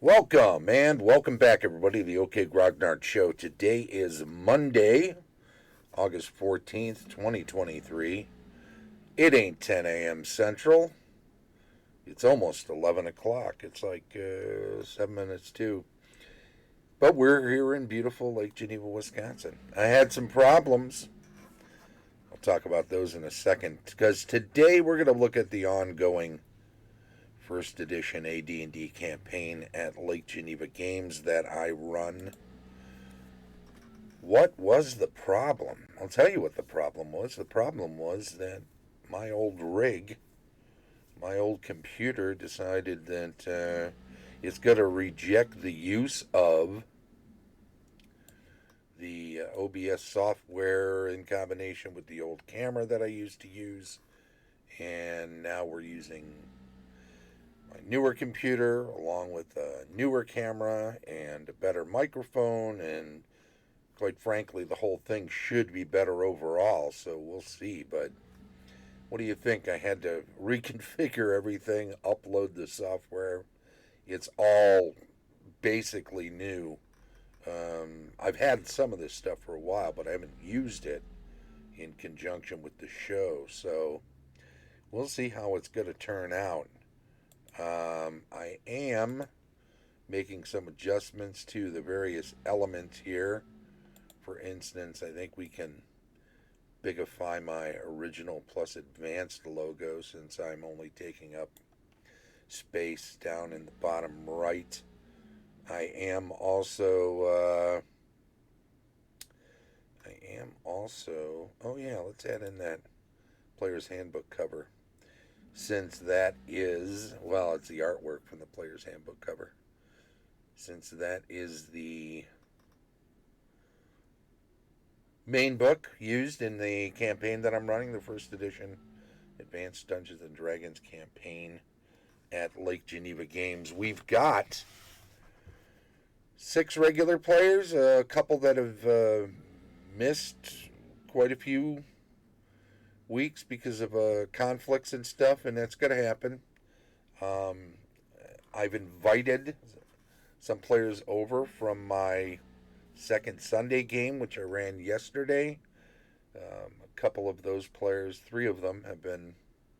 Welcome and welcome back, everybody, to the OK Grognard Show. Today is Monday, August 14th, 2023. It ain't 10 a.m. Central. It's almost 11 o'clock. It's like 7 minutes to. But we're here in beautiful Lake Geneva, Wisconsin. I had some problems. I'll talk about those in a second because today we're going to look at the ongoing first edition AD&D campaign at Lake Geneva Games that I run. What was the problem? I'll tell you what the problem was. The problem was that my old rig, my old computer decided that it's going to reject the use of the OBS software in combination with the old camera that I used to use. And now we're using my newer computer along with a newer camera and a better microphone, and quite frankly the whole thing should be better overall, so we'll see. But what do you think? I had to reconfigure everything, upload the software. It's all basically new. I've had some of this stuff for a while, but I haven't used it in conjunction with the show, so we'll see how it's going to turn out. I am making some adjustments to the various elements here. For instance, I think we can bigify my original plus advanced logo since I'm only taking up space down in the bottom right. I am also, oh yeah, let's add in that player's handbook cover. Since that is, well, it's the artwork from the player's handbook cover. Since that is the main book used in the campaign that I'm running, the first edition Advanced Dungeons and Dragons campaign at Lake Geneva Games, we've got 6 regular players, a couple that have missed quite a few weeks because of conflicts and stuff, and that's going to happen. I've invited some players over from my second Sunday game, which I ran yesterday. A couple of those players, 3 of them, have been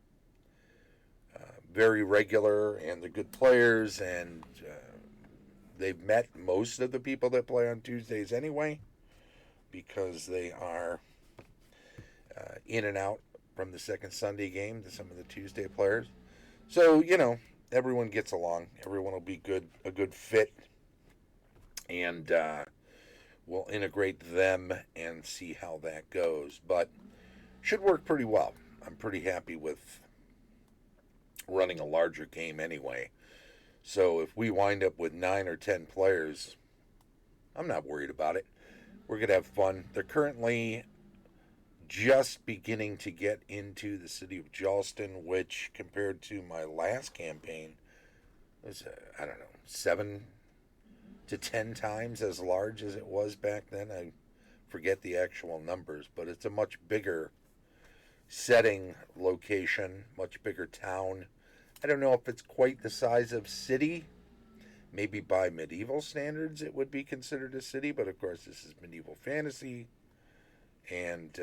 very regular and they're good players, and they've met most of the people that play on Tuesdays anyway because they are in and out from the second Sunday game to some of the Tuesday players. So, everyone gets along. Everyone will be a good fit. And we'll integrate them and see how that goes. But should work pretty well. I'm pretty happy with running a larger game anyway. So if we wind up with 9 or 10 players, I'm not worried about it. We're going to have fun. They're currently just beginning to get into the city of Charleston, which compared to my last campaign was, 7 to 10 times as large as it was back then. I forget the actual numbers, but it's a much bigger setting, location, much bigger town. I don't know if it's quite the size of city. Maybe by medieval standards it would be considered a city, but of course this is medieval fantasy, and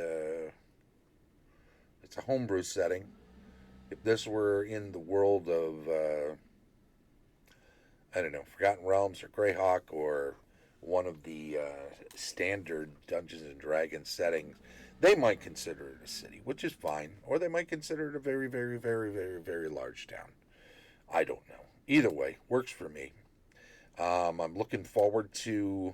it's a homebrew setting. If this were in the world of, Forgotten Realms or Greyhawk or one of the standard Dungeons and Dragons settings, they might consider it a city, which is fine, or they might consider it a very, very, very, very, very large town. I don't know. Either way, works for me. I'm looking forward to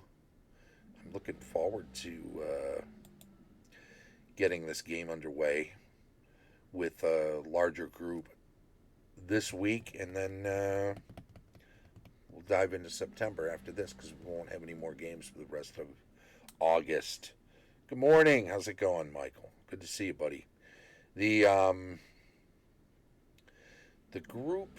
getting this game underway with a larger group this week, and then we'll dive into September after this because we won't have any more games for the rest of August. Good morning. How's it going, Michael? Good to see you, buddy. The group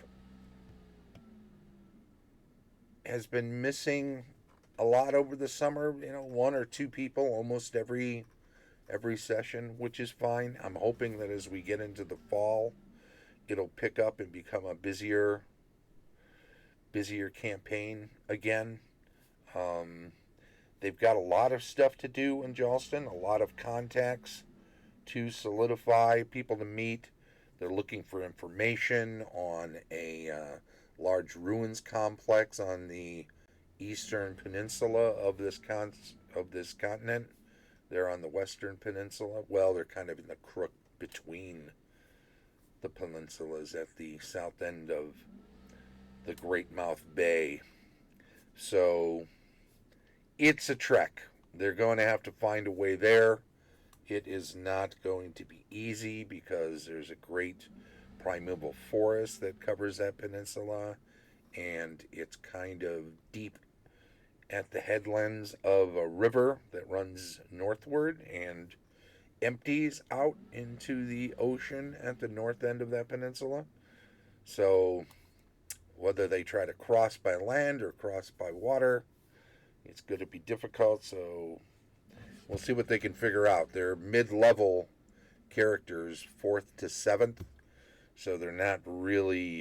has been missing a lot over the summer. 1 or 2 people almost every session, which is fine. I'm hoping that as we get into the fall, it'll pick up and become a busier busier campaign again. They've got a lot of stuff to do in Charleston, a lot of contacts to solidify, people to meet. They're looking for information on a large ruins complex on the eastern peninsula of this continent. They're on the western peninsula. Well, they're kind of in the crook between the peninsulas at the south end of the Great Mouth Bay. So it's a trek. They're going to have to find a way there. It is not going to be easy because there's a great primeval forest that covers that peninsula, and it's kind of deep at the headlands of a river that runs northward and empties out into the ocean at the north end of that peninsula. So whether they try to cross by land or cross by water, it's going to be difficult. So we'll see what they can figure out. They're mid-level characters, 4th to 7th, so they're not really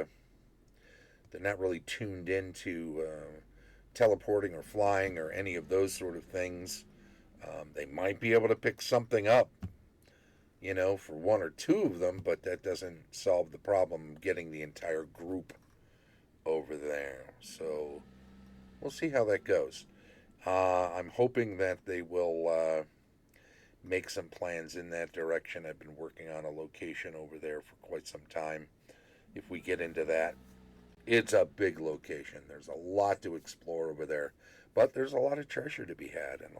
tuned into teleporting or flying or any of those sort of things. They might be able to pick something up, for one or two of them, but that doesn't solve the problem getting the entire group over there. So we'll see how that goes. I'm hoping that they will make some plans in that direction. I've been working on a location over there for quite some time. If we get into that, it's a big location. There's a lot to explore over there, but there's a lot of treasure to be had and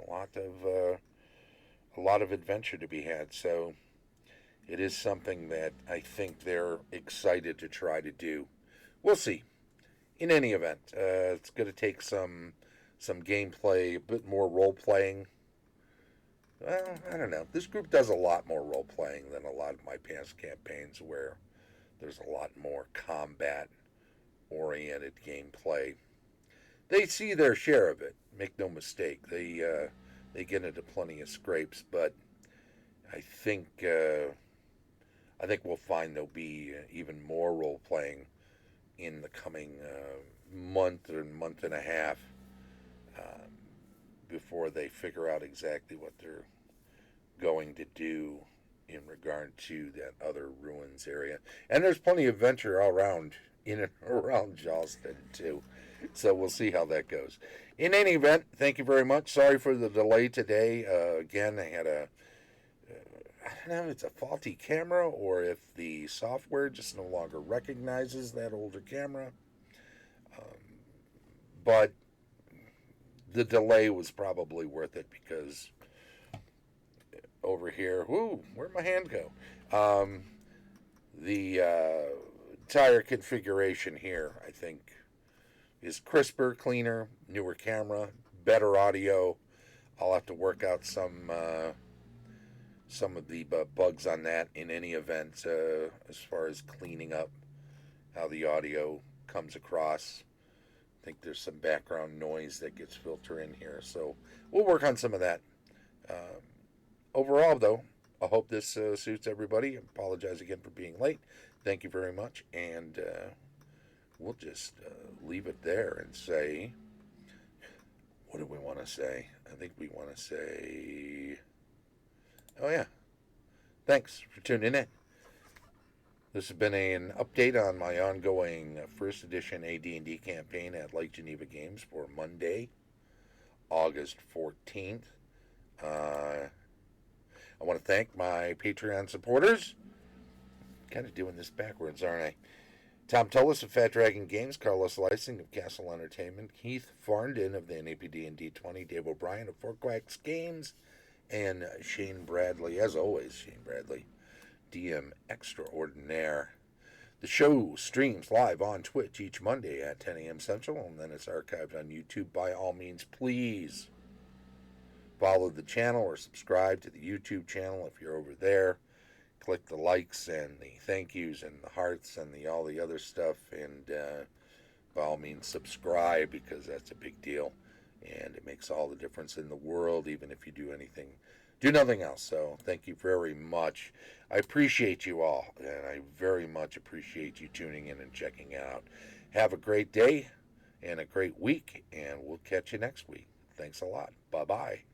a lot of adventure to be had. So it is something that I think they're excited to try to do. We'll see. In any event, it's going to take some gameplay, a bit more role playing. Well, I don't know. This group does a lot more role playing than a lot of my past campaigns, where there's a lot more combat oriented gameplay. They see their share of it. Make no mistake. They get into plenty of scrapes, but I think we'll find there'll be even more role playing in the coming month or month and a half before they figure out exactly what they're going to do in regard to that other ruins area. And there's plenty of adventure all around, in and around Charleston too. So we'll see how that goes. In any event, thank you very much. Sorry for the delay today. Again, I had I don't know if it's a faulty camera or if the software just no longer recognizes that older camera. But the delay was probably worth it because over here, where'd my hand go? The entire configuration here, I think, is crisper, cleaner, newer camera, better audio. I'll have to work out some of the bugs on that in any event, as far as cleaning up how the audio comes across. I think there's some background noise that gets filtered in here, so we'll work on some of that. Overall, though, I hope this suits everybody. I apologize again for being late. Thank you very much, and we'll just leave it there and say, what do we want to say? I think we want to say, oh yeah, thanks for tuning in. This has been an update on my ongoing first edition AD&D campaign at Lake Geneva Games for Monday, August 14th. I want to thank my Patreon supporters. Kind of doing this backwards, aren't I? Tom Tullis of Fat Dragon Games, Carlos Lysing of Castle Entertainment, Keith Farndon of the NAPD and D20, Dave O'Brien of Four Quacks Games, and Shane Bradley, as always, Shane Bradley, DM Extraordinaire. The show streams live on Twitch each Monday at 10 a.m. Central, and then it's archived on YouTube. By all means, please follow the channel or subscribe to the YouTube channel if you're over there. Click the likes and the thank yous and the hearts and all the other stuff, and by all means subscribe, because that's a big deal and it makes all the difference in the world, even if you do nothing else. So thank you very much. I appreciate you all, and I very much appreciate you tuning in and checking it out. Have a great day and a great week, and we'll catch you next week. Thanks a lot. Bye bye.